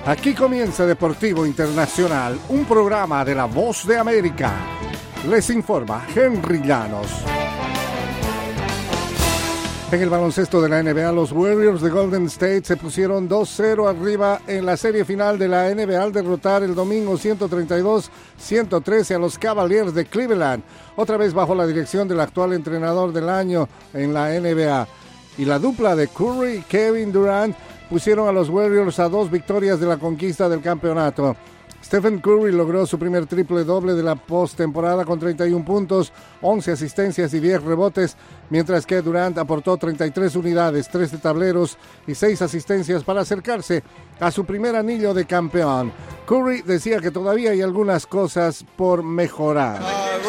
Aquí comienza Deportivo Internacional, un programa de La Voz de América. Les informa Henry Llanos. En el baloncesto de la NBA, los Warriors de Golden State se pusieron 2-0 arriba en la serie final de la NBA al derrotar el domingo 132-113 a los Cavaliers de Cleveland, otra vez bajo la dirección del actual entrenador del año en la NBA. Y la dupla de Curry y Kevin Durant pusieron a los Warriors a 2 victorias de la conquista del campeonato. Stephen Curry logró su primer triple-doble de la postemporada con 31 puntos, 11 asistencias y 10 rebotes, mientras que Durant aportó 33 unidades, 13 tableros y 6 asistencias para acercarse a su primer anillo de campeón. Curry decía que todavía hay algunas cosas por mejorar.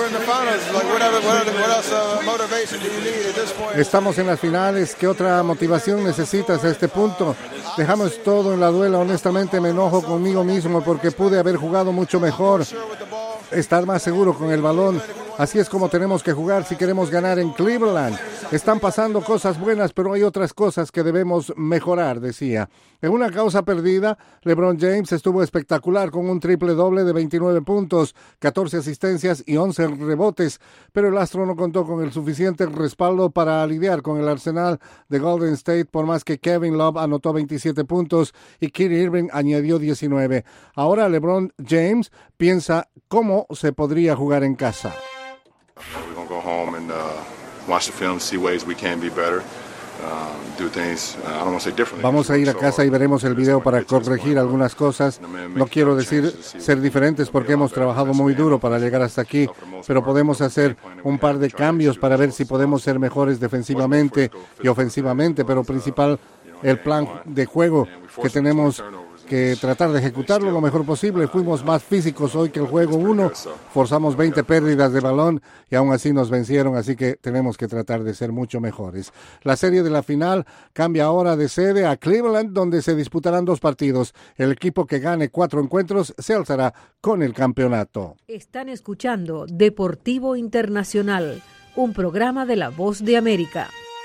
Estamos en las finales. ¿Qué otra motivación necesitas a este punto? Dejamos todo en la duela. Honestamente me enojo conmigo mismo porque pude haber jugado mucho mejor, estar más seguro con el balón. Así es como tenemos que jugar si queremos ganar en Cleveland. Están pasando cosas buenas, pero hay otras cosas que debemos mejorar, decía. En una causa perdida, LeBron James estuvo espectacular con un triple-doble de 29 puntos, 14 asistencias y 11 rebotes, pero el astro no contó con el suficiente respaldo para lidiar con el arsenal de Golden State, por más que Kevin Love anotó 27 puntos y Kyrie Irving añadió 19. Ahora LeBron James piensa cómo se podría jugar en casa. We're going to go home and watch the film, see ways we can be better, do things, I don't want to say differently. Vamos a ir a casa y veremos el video para corregir algunas cosas. No quiero decir ser diferentes porque hemos trabajado muy duro para llegar hasta aquí, pero podemos hacer un par de cambios para ver si podemos ser mejores defensivamente y ofensivamente, pero principal el plan de juego que tenemos que tratar de ejecutarlo lo mejor posible. Fuimos más físicos hoy que el juego 1, forzamos 20 pérdidas de balón y aún así nos vencieron, así que tenemos que tratar de ser mucho mejores. La serie de la final cambia ahora de sede a Cleveland, donde se disputarán 2 partidos. El equipo que gane 4 encuentros se alzará con el campeonato. Están escuchando Deportivo Internacional, un programa de La Voz de América.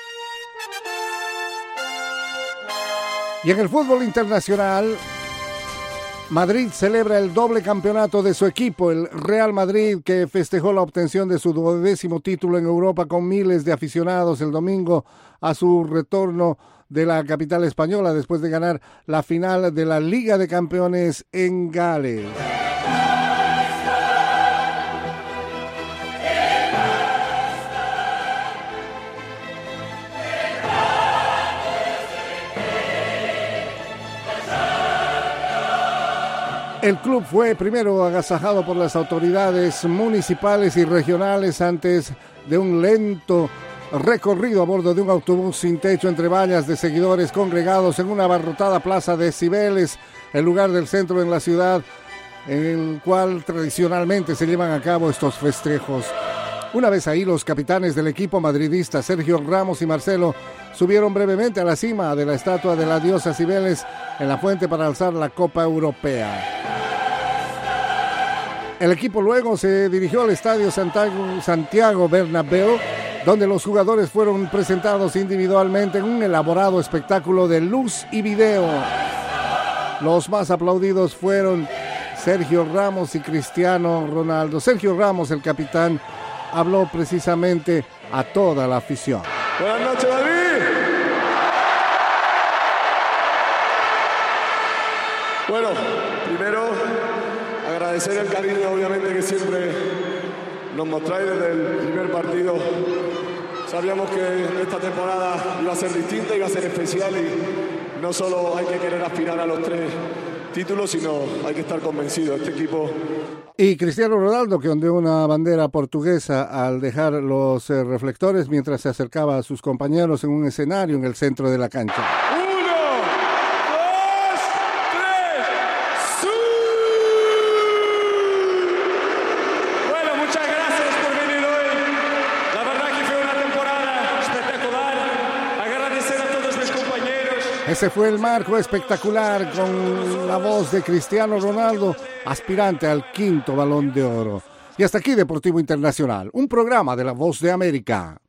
Y en el fútbol internacional, Madrid celebra el doble campeonato de su equipo, el Real Madrid, que festejó la obtención de su 12º título en Europa con miles de aficionados el domingo a su retorno de la capital española después de ganar la final de la Liga de Campeones en Gales. El club fue primero agasajado por las autoridades municipales y regionales antes de un lento recorrido a bordo de un autobús sin techo entre vallas de seguidores congregados en una abarrotada plaza de Cibeles, el lugar del centro en la ciudad en el cual tradicionalmente se llevan a cabo estos festejos. Una vez ahí, los capitanes del equipo madridista, Sergio Ramos y Marcelo, subieron brevemente a la cima de la estatua de la diosa Cibeles en la fuente para alzar la Copa Europea. El equipo luego se dirigió al estadio Santiago Bernabéu, donde los jugadores fueron presentados individualmente en un elaborado espectáculo de luz y video. Los más aplaudidos fueron Sergio Ramos y Cristiano Ronaldo. Sergio Ramos, el capitán, habló precisamente a toda la afición. Buenas noches, David. Bueno, primero agradecer el cariño, obviamente, que siempre nos mostráis desde el primer partido. Sabíamos que esta temporada iba a ser distinta, iba a ser especial y no solo hay que querer aspirar a los 3 títulos, sino hay que estar convencido. Este equipo... Y Cristiano Ronaldo, que ondeó una bandera portuguesa al dejar los reflectores mientras se acercaba a sus compañeros en un escenario en el centro de la cancha. Ese fue el marco espectacular con la voz de Cristiano Ronaldo, aspirante al 5º Balón de Oro. Y hasta aquí Deportivo Internacional, un programa de La Voz de América.